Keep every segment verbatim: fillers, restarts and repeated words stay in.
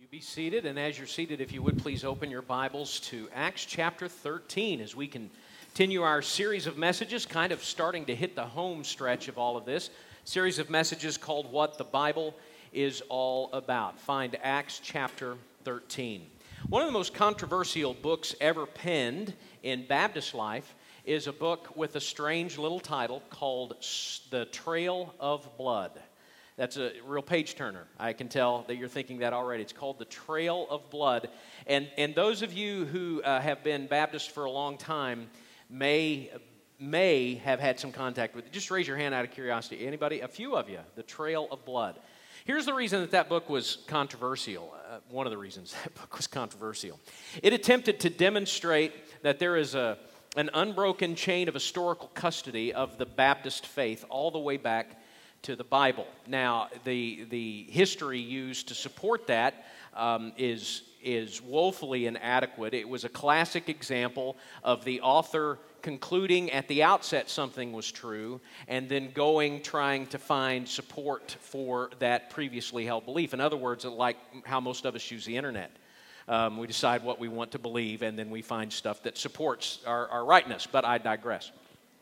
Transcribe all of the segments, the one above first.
Be seated, and as you're seated, if you would please open your Bibles to Acts chapter thirteen as we continue our series of messages, kind of starting to hit the home stretch of all of this, series of messages called What the Bible is All About. Find Acts chapter thirteen. One of the most controversial books ever penned in Baptist life is a book with a strange little title called The Trail of Blood. That's a real page-turner. I can tell that you're thinking that already. It's called The Trail of Blood. And and those of you who uh, have been Baptist for a long time may, may have had some contact with it. Just raise your hand out of curiosity. Anybody? A few of you. The Trail of Blood. Here's the reason that that book was controversial. Uh, one of the reasons that book was controversial. It attempted to demonstrate that there is a an unbroken chain of historical custody of the Baptist faith all the way back to the Bible. Now, the the history used to support that um, is is woefully inadequate. It was a classic example of the author concluding at the outset something was true, and then going trying to find support for that previously held belief. In other words, like how most of us use the internet. Um, we decide what we want to believe, and then we find stuff that supports our, our rightness. But I digress.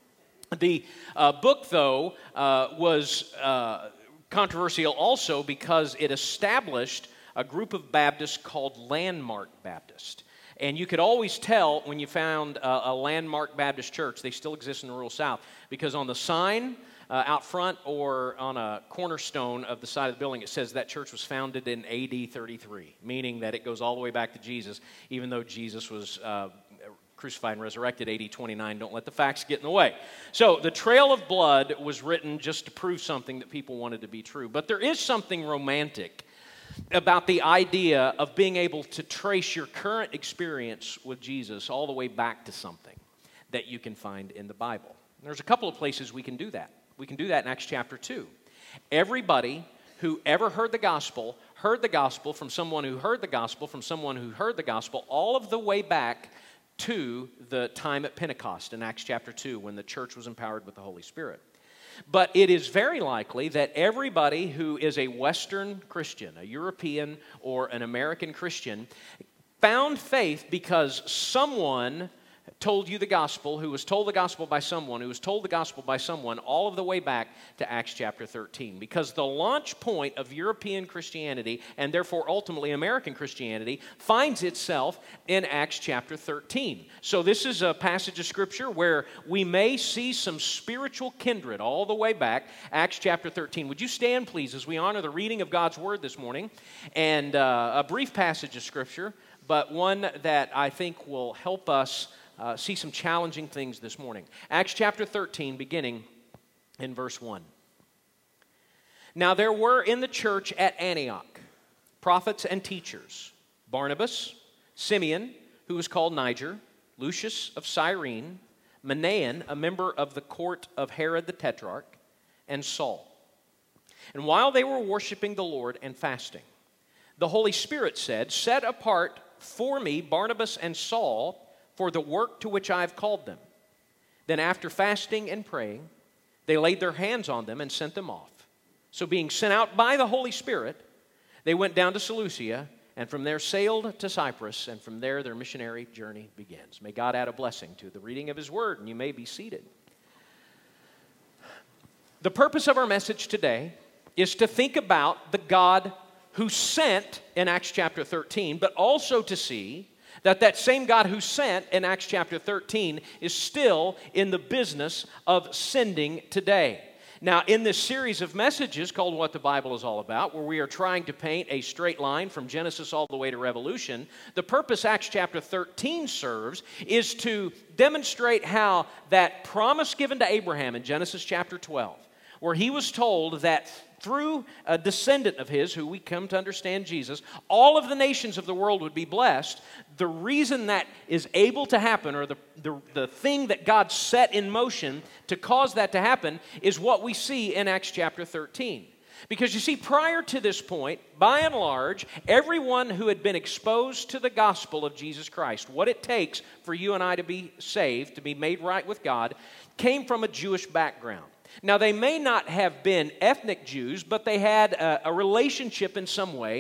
The uh, book, though, uh, was uh, controversial also because it established a group of Baptists called Landmark Baptist. And you could always tell when you found a, a Landmark Baptist church, they still exist in the rural South, because on the sign uh, out front or on a cornerstone of the side of the building, it says that church was founded in A D thirty-three, meaning that it goes all the way back to Jesus, even though Jesus was uh, crucified and resurrected A D twenty-nine. Don't let the facts get in the way. So the Trail of Blood was written just to prove something that people wanted to be true. But there is something romantic about the idea of being able to trace your current experience with Jesus all the way back to something that you can find in the Bible. And there's a couple of places we can do that. We can do that in Acts chapter two. Everybody who ever heard the gospel, heard the gospel from someone who heard the gospel from someone who heard the gospel, all of the way back to the time at Pentecost in Acts chapter two when the church was empowered with the Holy Spirit. But it is very likely that everybody who is a Western Christian, a European or an American Christian, found faith because someone told you the gospel, who was told the gospel by someone, who was told the gospel by someone, all of the way back to Acts chapter thirteen. Because the launch point of European Christianity, and therefore ultimately American Christianity, finds itself in Acts chapter thirteen. So this is a passage of Scripture where we may see some spiritual kindred all the way back, Acts chapter thirteen. Would you stand, please, as we honor the reading of God's Word this morning, and uh, a brief passage of Scripture, but one that I think will help us Uh, see some challenging things this morning. Acts chapter thirteen, beginning in verse one. Now there were in the church at Antioch prophets and teachers, Barnabas, Simeon, who was called Niger, Lucius of Cyrene, Manaen, a member of the court of Herod the Tetrarch, and Saul. And while they were worshiping the Lord and fasting, the Holy Spirit said, "Set apart for me Barnabas and Saul for the work to which I have called them." Then after fasting and praying, they laid their hands on them and sent them off. So being sent out by the Holy Spirit, they went down to Seleucia, and from there sailed to Cyprus, and from there their missionary journey begins. May God add a blessing to the reading of His Word, and you may be seated. The purpose of our message today is to think about the God who sent in Acts chapter thirteen, but also to see that that same God who sent in Acts chapter thirteen is still in the business of sending today. Now, in this series of messages called What the Bible is All About, where we are trying to paint a straight line from Genesis all the way to Revolution, the purpose Acts chapter thirteen serves is to demonstrate how that promise given to Abraham in Genesis chapter twelve, where he was told that through a descendant of his, who we come to understand Jesus, all of the nations of the world would be blessed. The reason that is able to happen, or the, the, the thing that God set in motion to cause that to happen, is what we see in Acts chapter thirteen. Because you see, prior to this point, by and large, everyone who had been exposed to the gospel of Jesus Christ, what it takes for you and I to be saved, to be made right with God, came from a Jewish background. Now, they may not have been ethnic Jews, but they had a, a relationship in some way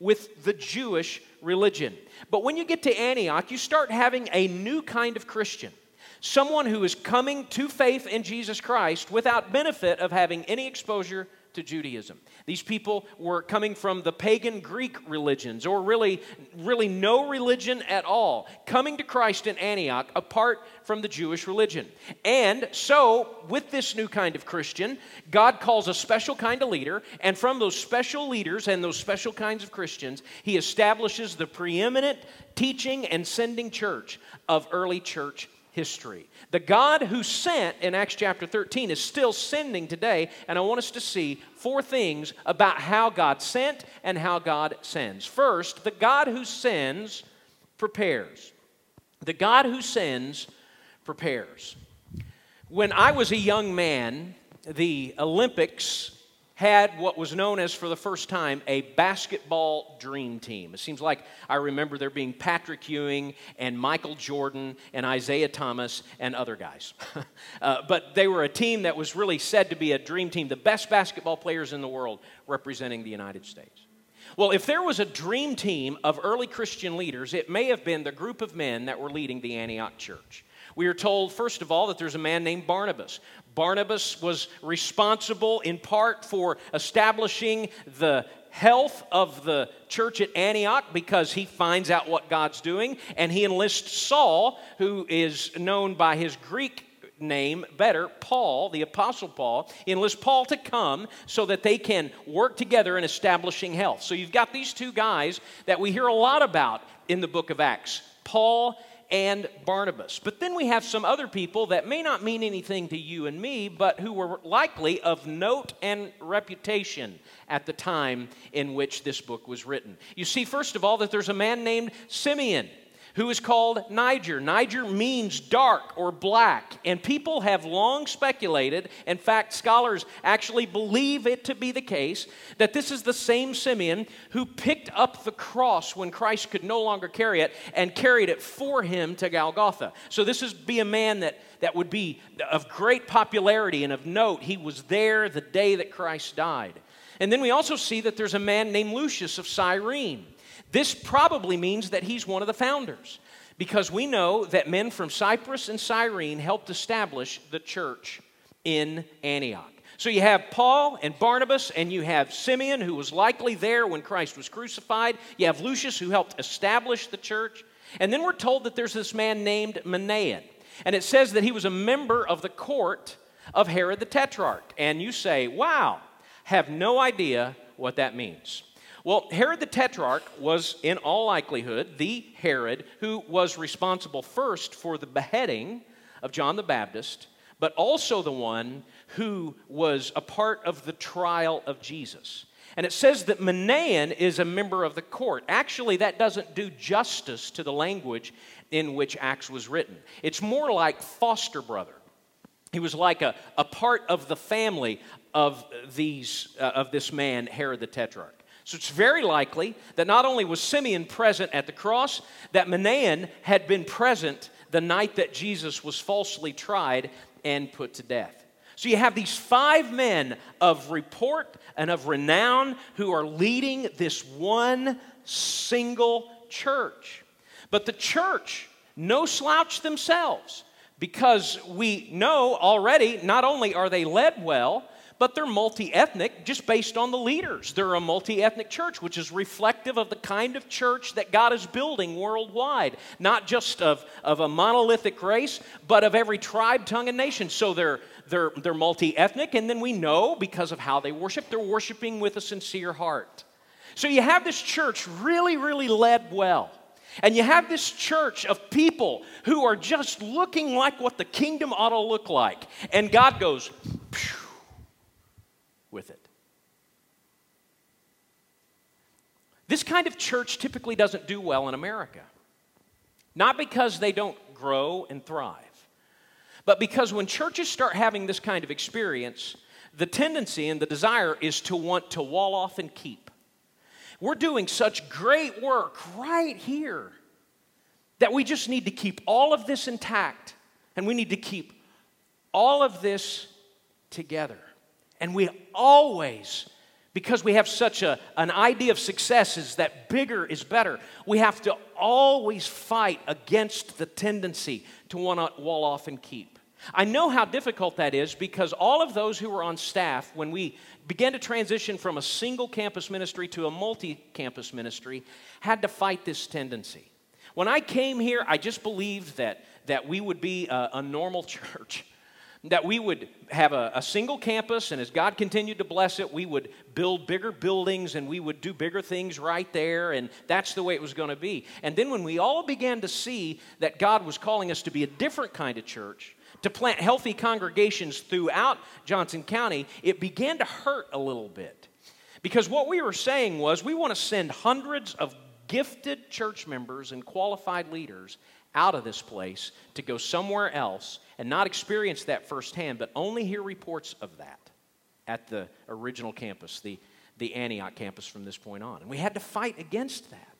with the Jewish religion. But when you get to Antioch, you start having a new kind of Christian. Someone who is coming to faith in Jesus Christ without benefit of having any exposure to Judaism. These people were coming from the pagan Greek religions, or really, really no religion at all, coming to Christ in Antioch apart from the Jewish religion. And so, with this new kind of Christian, God calls a special kind of leader, and from those special leaders and those special kinds of Christians, He establishes the preeminent teaching and sending church of early church history. The God who sent in Acts chapter thirteen is still sending today, and I want us to see four things about how God sent and how God sends. First, the God who sends prepares. The God who sends prepares. When I was a young man, the Olympics had what was known as, for the first time, a basketball dream team. It seems like I remember there being Patrick Ewing and Michael Jordan and Isaiah Thomas and other guys. uh, but they were a team that was really said to be a dream team, the best basketball players in the world representing the United States. Well, if there was a dream team of early Christian leaders, it may have been the group of men that were leading the Antioch church. We are told, first of all, that there's a man named Barnabas. Barnabas was responsible in part for establishing the health of the church at Antioch because he finds out what God's doing, and he enlists Saul, who is known by his Greek name better, Paul, the Apostle Paul. He enlists Paul to come so that they can work together in establishing health. So you've got these two guys that we hear a lot about in the book of Acts, Paul and Barnabas. But then we have some other people that may not mean anything to you and me, but who were likely of note and reputation at the time in which this book was written. You see, first of all, that there's a man named Simeon, who is called Niger. Niger means dark or black, and people have long speculated, in fact, scholars actually believe it to be the case, that this is the same Simeon who picked up the cross when Christ could no longer carry it and carried it for him to Golgotha. So this is be a man that, that would be of great popularity and of note. He was there the day that Christ died. And then we also see that there's a man named Lucius of Cyrene. This probably means that he's one of the founders, because we know that men from Cyprus and Cyrene helped establish the church in Antioch. So you have Paul and Barnabas, and you have Simeon, who was likely there when Christ was crucified. You have Lucius, who helped establish the church. And then we're told that there's this man named Manaen, and it says that he was a member of the court of Herod the Tetrarch. And you say, wow, have no idea what that means. Well, Herod the Tetrarch was, in all likelihood, the Herod who was responsible first for the beheading of John the Baptist, but also the one who was a part of the trial of Jesus. And it says that Manaen is a member of the court. Actually, that doesn't do justice to the language in which Acts was written. It's more like foster brother. He was like a, a part of the family of, these, uh, of this man, Herod the Tetrarch. So it's very likely that not only was Simeon present at the cross, that Manaen had been present the night that Jesus was falsely tried and put to death. So you have these five men of report and of renown who are leading this one single church. But the church, no slouch themselves, because we know already not only are they led well, but they're multi-ethnic just based on the leaders. They're a multi-ethnic church, which is reflective of the kind of church that God is building worldwide. Not just of, of a monolithic race, but of every tribe, tongue, and nation. So they're, they're, they're multi-ethnic, and then we know, because of how they worship, they're worshiping with a sincere heart. So you have this church really, really led well. And you have this church of people who are just looking like what the kingdom ought to look like. And God goes, phew, with it. This kind of church typically doesn't do well in America. Not because they don't grow and thrive, but because when churches start having this kind of experience, the tendency and the desire is to want to wall off and keep. We're doing such great work right here that we just need to keep all of this intact, and we need to keep all of this together. And we always Because we have such a, an idea of success is that bigger is better. We have to always fight against the tendency to want to wall off and keep. I know how difficult that is because all of those who were on staff, when we began to transition from a single campus ministry to a multi-campus ministry, had to fight this tendency. When I came here, I just believed that, that we would be a, a normal church. That we would have a, a single campus, and as God continued to bless it, we would build bigger buildings, and we would do bigger things right there, and that's the way it was going to be. And then when we all began to see that God was calling us to be a different kind of church, to plant healthy congregations throughout Johnson County, it began to hurt a little bit. Because what we were saying was we want to send hundreds of gifted church members and qualified leaders out of this place to go somewhere else and not experience that firsthand, but only hear reports of that at the original campus, the, the Antioch campus from this point on. And we had to fight against that.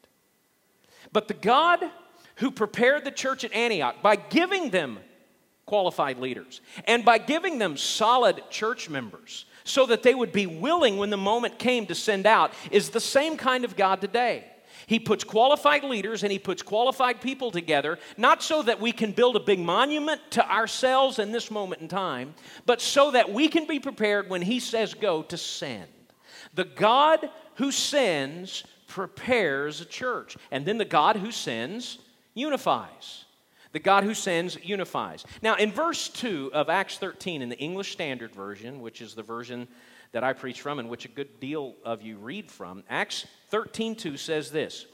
But the God who prepared the church at Antioch by giving them qualified leaders and by giving them solid church members so that they would be willing when the moment came to send out is the same kind of God today. He puts qualified leaders and he puts qualified people together, not so that we can build a big monument to ourselves in this moment in time, but so that we can be prepared when he says go to send. The God who sends prepares a church, and then the God who sends unifies. The God who sends unifies. Now, in verse two of Acts thirteen in the English Standard Version, which is the version that I preach from and which a good deal of you read from, Acts thirteen two says this: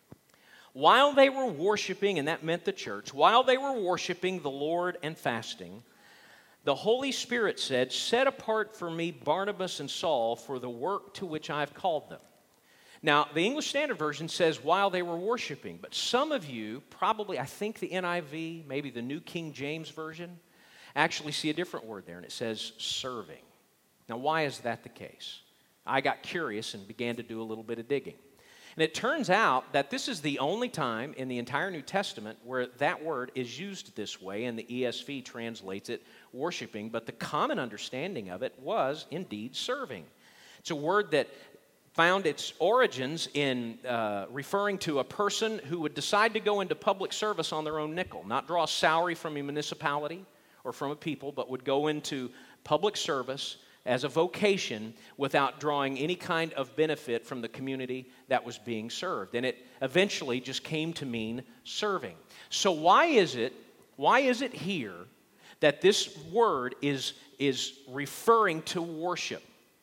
while they were worshiping, and that meant the church, while they were worshiping the Lord and fasting, the Holy Spirit said, set apart for me Barnabas and Saul for the work to which I have called them. Now, the English Standard Version says while they were worshiping, but some of you, probably, I think the N I V, maybe the New King James Version, actually see a different word there, and it says serving. Now, why is that the case? I got curious and began to do a little bit of digging. And it turns out that this is the only time in the entire New Testament where that word is used this way, and the E S V translates it worshiping, but the common understanding of it was indeed serving. It's a word that found its origins in uh, referring to a person who would decide to go into public service on their own nickel, not draw a salary from a municipality or from a people, but would go into public service as a vocation without drawing any kind of benefit from the community that was being served. And it eventually just came to mean serving. So why is it, why is it here that this word is, is referring to worship?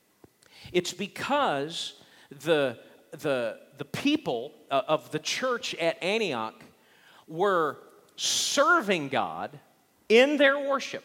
It's because the, the, the people of the church at Antioch were serving God in their worship.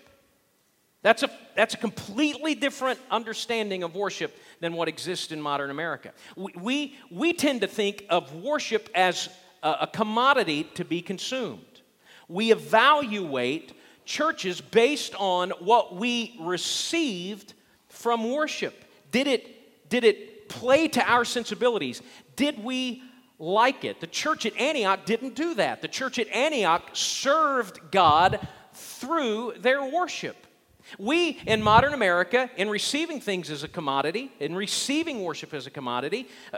That's a, that's a completely different understanding of worship than what exists in modern America. We, we, we tend to think of worship as a, a commodity to be consumed. We evaluate churches based on what we received from worship. Did it, did it play to our sensibilities? Did we like it? The church at Antioch didn't do that. The church at Antioch served God through their worship. We, in modern America, in receiving things as a commodity, in receiving worship as a commodity, uh,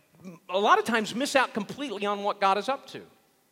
a lot of times miss out completely on what God is up to.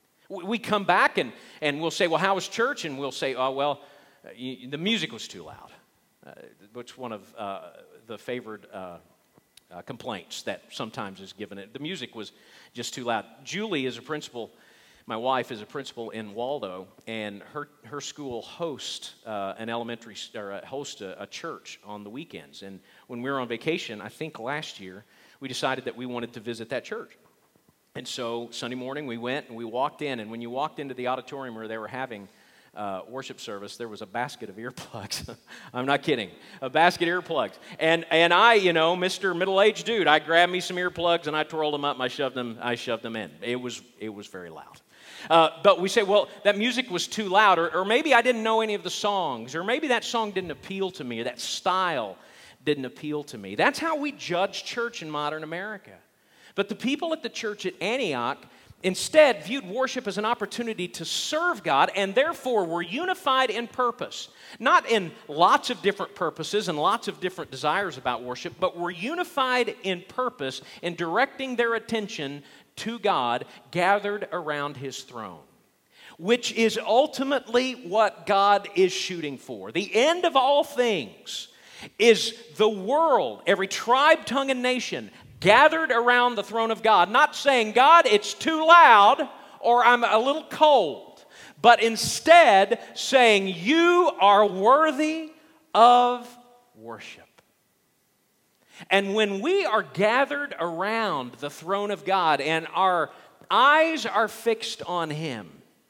We come back and, and we'll say, well, how was church? And we'll say, oh, well, uh, you, the music was too loud, uh, which one of uh, the favored uh, uh, complaints that sometimes is given it. The music was just too loud. Julie is a principal. My wife is a principal in Waldo, and her, her school hosts uh, an elementary or uh, hosts a, a church on the weekends. And when we were on vacation, I think last year, we decided that we wanted to visit that church. And so Sunday morning we went and we walked in, and when you walked into the auditorium where they were having uh, worship service, there was a basket of earplugs. I'm not kidding, a basket of earplugs. And and I, you know, Mister Middle-aged dude, I grabbed me some earplugs and I twirled them up and I shoved them. I shoved them in. It was it was very loud. Uh, but we say, well, that music was too loud, or, or maybe I didn't know any of the songs, or maybe that song didn't appeal to me, or that style didn't appeal to me. That's how we judge church in modern America. But the people at the church at Antioch instead viewed worship as an opportunity to serve God, and therefore were unified in purpose. Not in lots of different purposes and lots of different desires about worship, but were unified in purpose in directing their attention to God, gathered around His throne, which is ultimately what God is shooting for. The end of all things is the world, every tribe, tongue, and nation gathered around the throne of God, not saying, God, it's too loud or I'm a little cold, but instead saying, you are worthy of worship. And when we are gathered around the throne of God and our eyes are fixed on Him,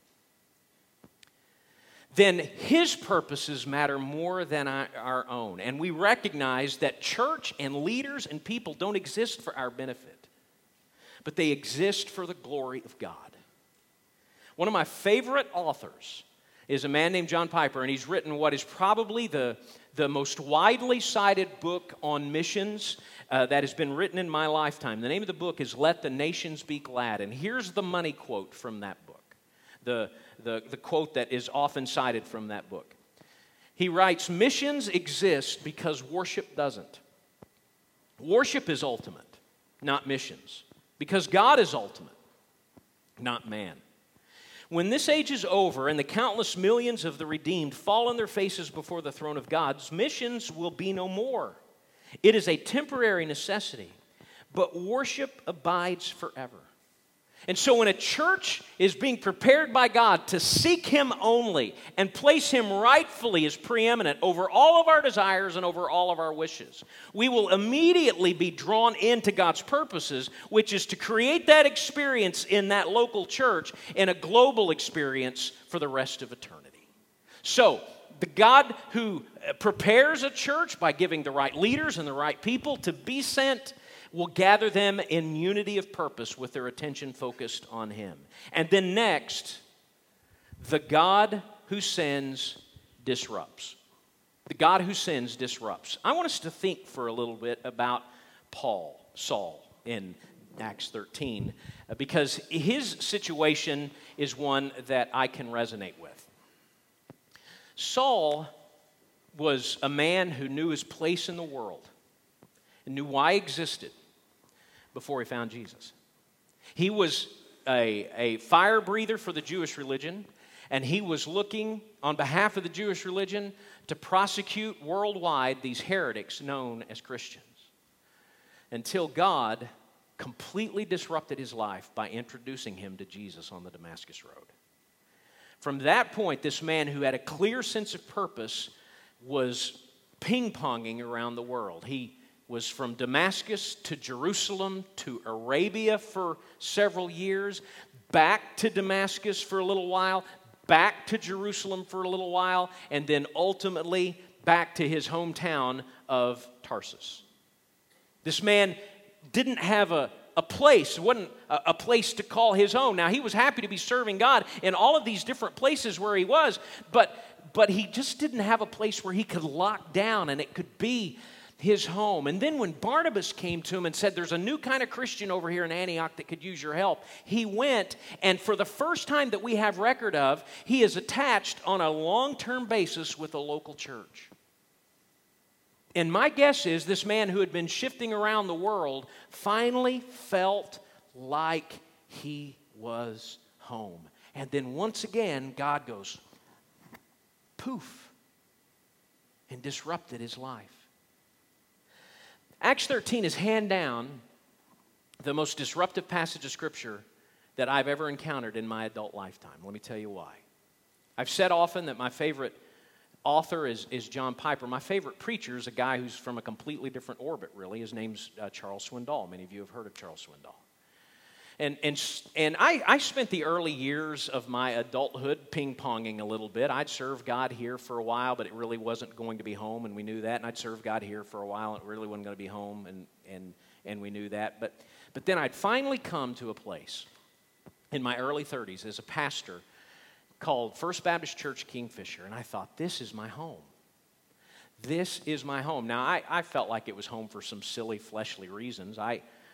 then His purposes matter more than our own. And we recognize that church and leaders and people don't exist for our benefit, but they exist for the glory of God. One of my favorite authors is a man named John Piper, and he's written what is probably the, the most widely cited book on missions uh, that has been written in my lifetime. The name of the book is Let the Nations Be Glad, and here's the money quote from that book. The The, the quote that is often cited from that book. He writes, missions exist because worship doesn't. Worship is ultimate, not missions, because God is ultimate, not man. When this age is over and the countless millions of the redeemed fall on their faces before the throne of God, missions will be no more. It is a temporary necessity, but worship abides forever. And so when a church is being prepared by God to seek Him only and place Him rightfully as preeminent over all of our desires and over all of our wishes, we will immediately be drawn into God's purposes, which is to create that experience in that local church in a global experience for the rest of eternity. So, the God who prepares a church by giving the right leaders and the right people to be sent will gather them in unity of purpose with their attention focused on Him. And then next, the God who sends disrupts. The God who sends disrupts. I want us to think for a little bit about Paul, Saul, in Acts thirteen, because his situation is one that I can resonate with. Saul was a man who knew his place in the world and knew why he existed before he found Jesus. He was a, a fire breather for the Jewish religion, and he was looking on behalf of the Jewish religion to prosecute worldwide these heretics known as Christians, until God completely disrupted his life by introducing him to Jesus on the Damascus Road. From that point, this man who had a clear sense of purpose was ping-ponging around the world. He was from Damascus to Jerusalem to Arabia for several years, back to Damascus for a little while, back to Jerusalem for a little while, and then ultimately back to his hometown of Tarsus. This man didn't have a, a place, it wasn't a, a place to call his own. Now, he was happy to be serving God in all of these different places where he was, but, but he just didn't have a place where he could lock down and it could be his home. And then when Barnabas came to him and said, there's a new kind of Christian over here in Antioch that could use your help, he went, and for the first time that we have record of, he is attached on a long-term basis with a local church. And my guess is this man who had been shifting around the world finally felt like he was home. And then once again, God goes, poof, and disrupted his life. Acts thirteen is hand down the most disruptive passage of Scripture that I've ever encountered in my adult lifetime. Let me tell you why. I've said often that my favorite author is, is John Piper. My favorite preacher is a guy who's from a completely different orbit, really. His name's uh, Charles Swindoll. Many of you have heard of Charles Swindoll. And, and, and I, I spent the early years of my adulthood ping-ponging a little bit. I'd served God here for a while, but it really wasn't going to be home, and we knew that. And I'd served God here for a while, and it really wasn't going to be home, and, and, and we knew that. But, but then I'd finally come to a place in my early thirties as a pastor called First Baptist Church Kingfisher, and I thought, this is my home. This is my home. Now, I, I felt like it was home for some silly, fleshly reasons. I,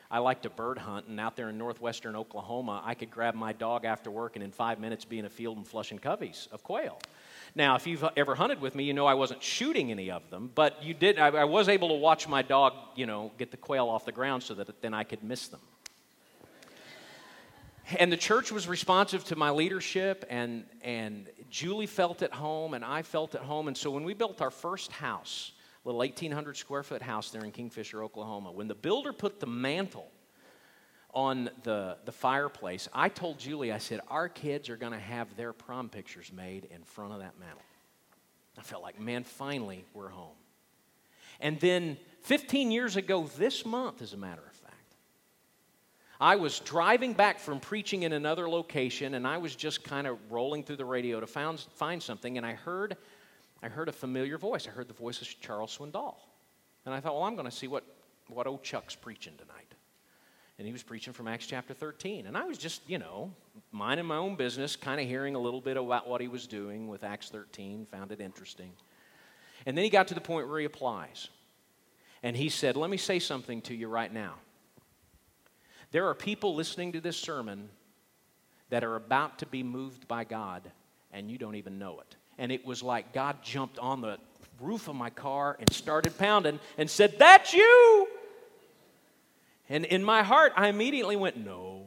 I like to bird hunt, and out there in northwestern Oklahoma, I could grab my dog after work and in five minutes be in a field and flushing coveys of quail. Now, if you've ever hunted with me, you know I wasn't shooting any of them, but you did. I, I was able to watch my dog, you know, get the quail off the ground so that then I could miss them. And the church was responsive to my leadership, and and Julie felt at home, and I felt at home. And so when we built our first house, a little eighteen hundred square foot house there in Kingfisher, Oklahoma, when the builder put the mantle on the, the fireplace, I told Julie, I said, our kids are going to have their prom pictures made in front of that mantle. I felt like, man, finally we're home. And then fifteen years ago this month, as a matter of fact, I was driving back from preaching in another location, and I was just kind of rolling through the radio to found, find something, and I heard, I heard a familiar voice. I heard the voice of Charles Swindoll. And I thought, well, I'm going to see what, what old Chuck's preaching tonight. And he was preaching from Acts chapter thirteen. And I was just, you know, minding my own business, kind of hearing a little bit about what he was doing with Acts thirteen, found it interesting. And then he got to the point where he applies. And he said, let me say something to you right now. There are people listening to this sermon that are about to be moved by God, and you don't even know it. And it was like God jumped on the roof of my car and started pounding and said, that's you! And in my heart, I immediately went, no.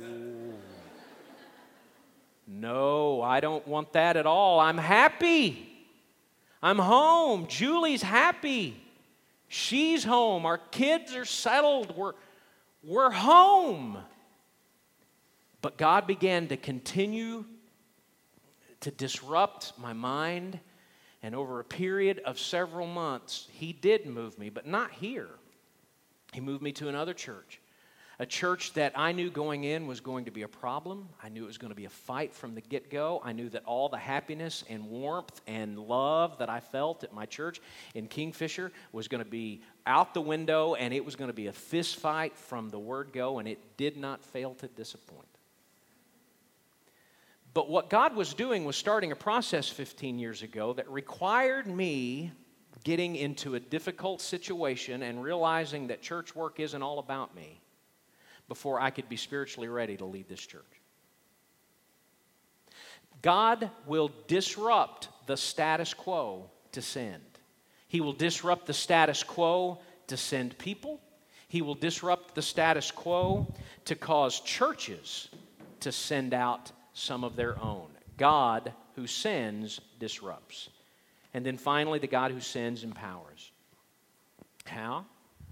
No, I don't want that at all. I'm happy. I'm home. Julie's happy. She's home. Our kids are settled. We're, we're home. But God began to continue to disrupt my mind. And over a period of several months, He did move me, but not here. He moved me to another church, a church that I knew going in was going to be a problem. I knew it was going to be a fight from the get-go. I knew that all the happiness and warmth and love that I felt at my church in Kingfisher was going to be out the window, and it was going to be a fist fight from the word go, and it did not fail to disappoint. But what God was doing was starting a process fifteen years ago that required me getting into a difficult situation and realizing that church work isn't all about me before I could be spiritually ready to lead this church. God will disrupt the status quo to send. He will disrupt the status quo to send people. He will disrupt the status quo to cause churches to send out some of their own. God who sends disrupts. And then finally, the God who sends empowers. How?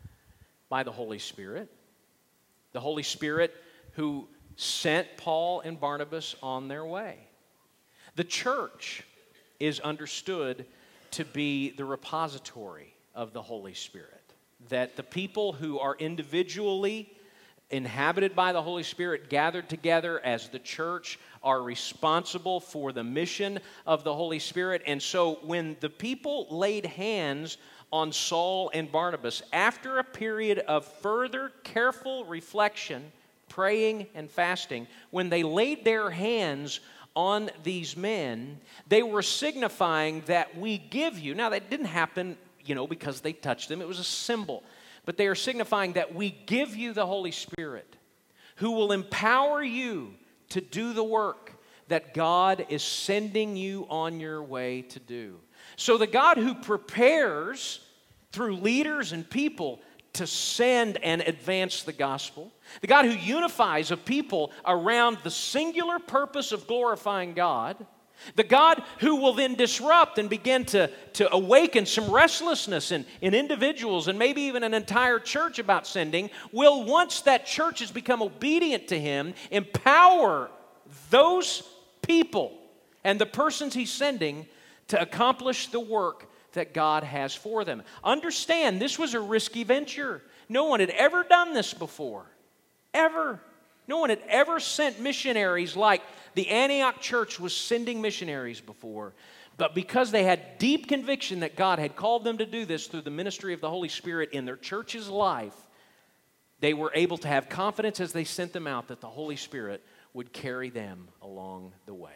By the Holy Spirit. The Holy Spirit who sent Paul and Barnabas on their way. The church is understood to be the repository of the Holy Spirit. That the people who are individually inhabited by the Holy Spirit, gathered together as the church, are responsible for the mission of the Holy Spirit. And so when the people laid hands on Saul and Barnabas, after a period of further careful reflection, praying and fasting, when they laid their hands on these men, they were signifying that we give you. Now, that didn't happen, you know, because they touched them. It was a symbol. But they are signifying that we give you the Holy Spirit who will empower you to do the work that God is sending you on your way to do. So the God who prepares through leaders and people to send and advance the gospel, the God who unifies a people around the singular purpose of glorifying God, the God who will then disrupt and begin to, to awaken some restlessness in, in individuals and maybe even an entire church about sending, will, once that church has become obedient to Him, empower those people and the persons He's sending to accomplish the work that God has for them. Understand, this was a risky venture. No one had ever done this before. Ever. No one had ever sent missionaries like the Antioch church was sending missionaries before. But because they had deep conviction that God had called them to do this through the ministry of the Holy Spirit in their church's life, they were able to have confidence as they sent them out that the Holy Spirit would carry them along the way.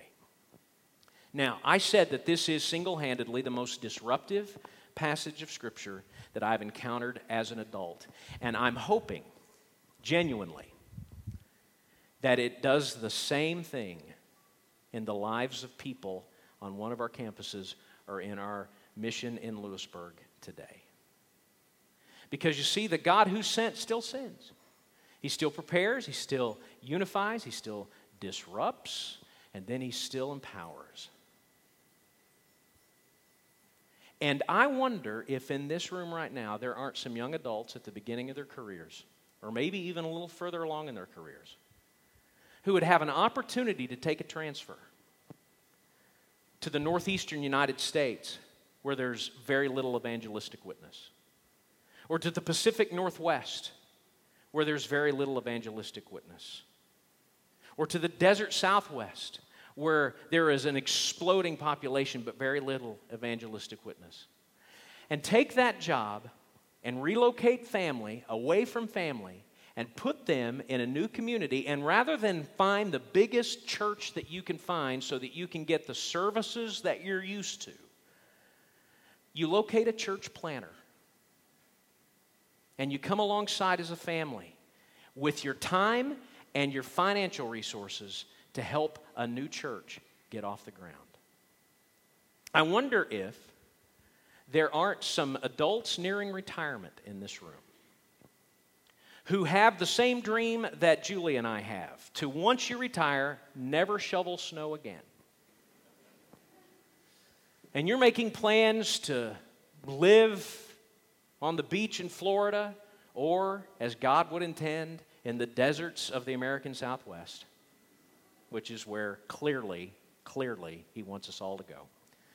Now, I said that this is single-handedly the most disruptive passage of Scripture that I've encountered as an adult. And I'm hoping, genuinely, that it does the same thing in the lives of people on one of our campuses or in our mission in Lewisburg today. Because you see, the God who sent still sends. He still prepares, he still unifies, he still disrupts, and then he still empowers. And I wonder if in this room right now there aren't some young adults at the beginning of their careers, or maybe even a little further along in their careers, who would have an opportunity to take a transfer to the northeastern United States, where there's very little evangelistic witness, or to the Pacific Northwest, where there's very little evangelistic witness, or to the desert Southwest, where there is an exploding population but very little evangelistic witness. And take that job and relocate family away from family and put them in a new community, and rather than find the biggest church that you can find so that you can get the services that you're used to, you locate a church planner and you come alongside as a family with your time and your financial resources to help a new church get off the ground. I wonder if there aren't some adults nearing retirement in this room who have the same dream that Julie and I have, to once you retire, never shovel snow again. And you're making plans to live on the beach in Florida, or, as God would intend, in the deserts of the American Southwest, which is where clearly, clearly He wants us all to go.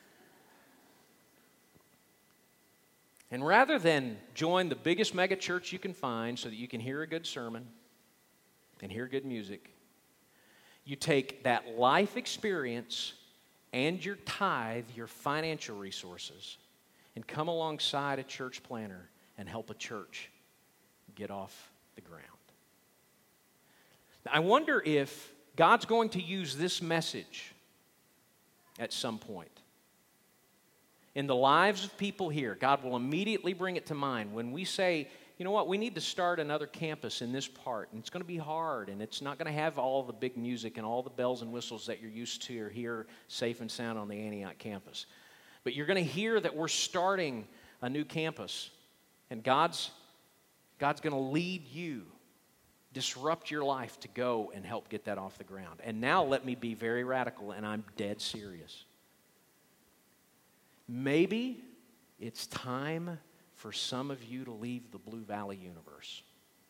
And rather than join the biggest mega church you can find so that you can hear a good sermon and hear good music, you take that life experience and your tithe, your financial resources, and come alongside a church planner and help a church get off the ground. Now, I wonder if God's going to use this message at some point in the lives of people here. God will immediately bring it to mind when we say, you know what, we need to start another campus in this part, and it's going to be hard, and it's not going to have all the big music and all the bells and whistles that you're used to or hear safe and sound on the Antioch campus. But you're going to hear that we're starting a new campus, and God's, God's going to lead you, disrupt your life to go and help get that off the ground. And now let me be very radical, and I'm dead serious. Maybe it's time for some of you to leave the Blue Valley universe.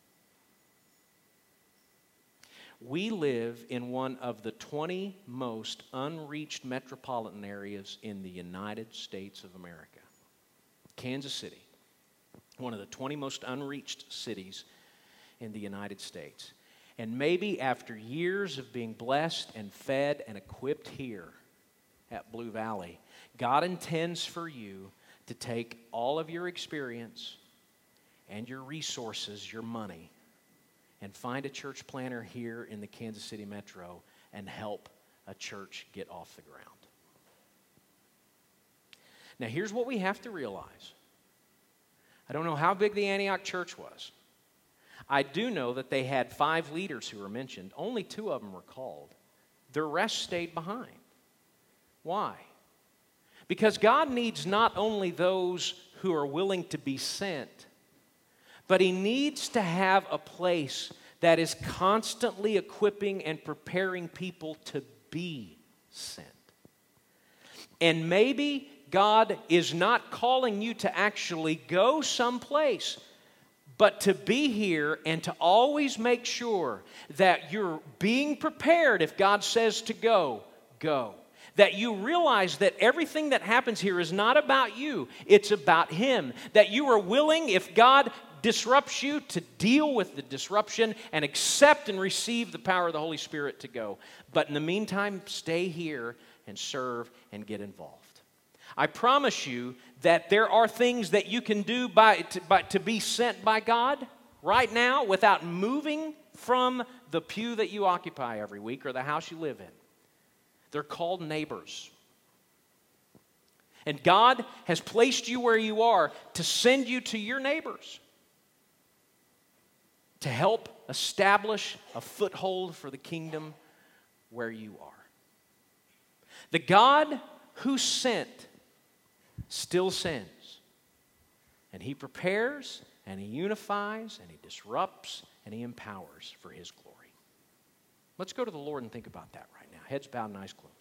We live in one of the twenty most unreached metropolitan areas in the United States of America. Kansas City, one of the twenty most unreached cities in the United States. And maybe after years of being blessed and fed and equipped here at Blue Valley, God intends for you to take all of your experience and your resources, your money, and find a church planner here in the Kansas City metro and help a church get off the ground. Now, here's what we have to realize. I don't know how big the Antioch church was. I do know that they had five leaders who were mentioned. Only two of them were called. The rest stayed behind. Why? Because God needs not only those who are willing to be sent, but He needs to have a place that is constantly equipping and preparing people to be sent. And maybe God is not calling you to actually go someplace, but to be here and to always make sure that you're being prepared if God says to go, go. That you realize that everything that happens here is not about you, it's about Him. That you are willing, if God disrupts you, to deal with the disruption and accept and receive the power of the Holy Spirit to go. But in the meantime, stay here and serve and get involved. I promise you that there are things that you can do by, to, by, to be sent by God right now without moving from the pew that you occupy every week or the house you live in. They're called neighbors. And God has placed you where you are to send you to your neighbors. to help establish a foothold for the kingdom where you are. The God who sent still sends. And He prepares, and He unifies, and He disrupts, and He empowers for His glory. Let's go to the Lord and think about that right now. Heads bowed and eyes closed.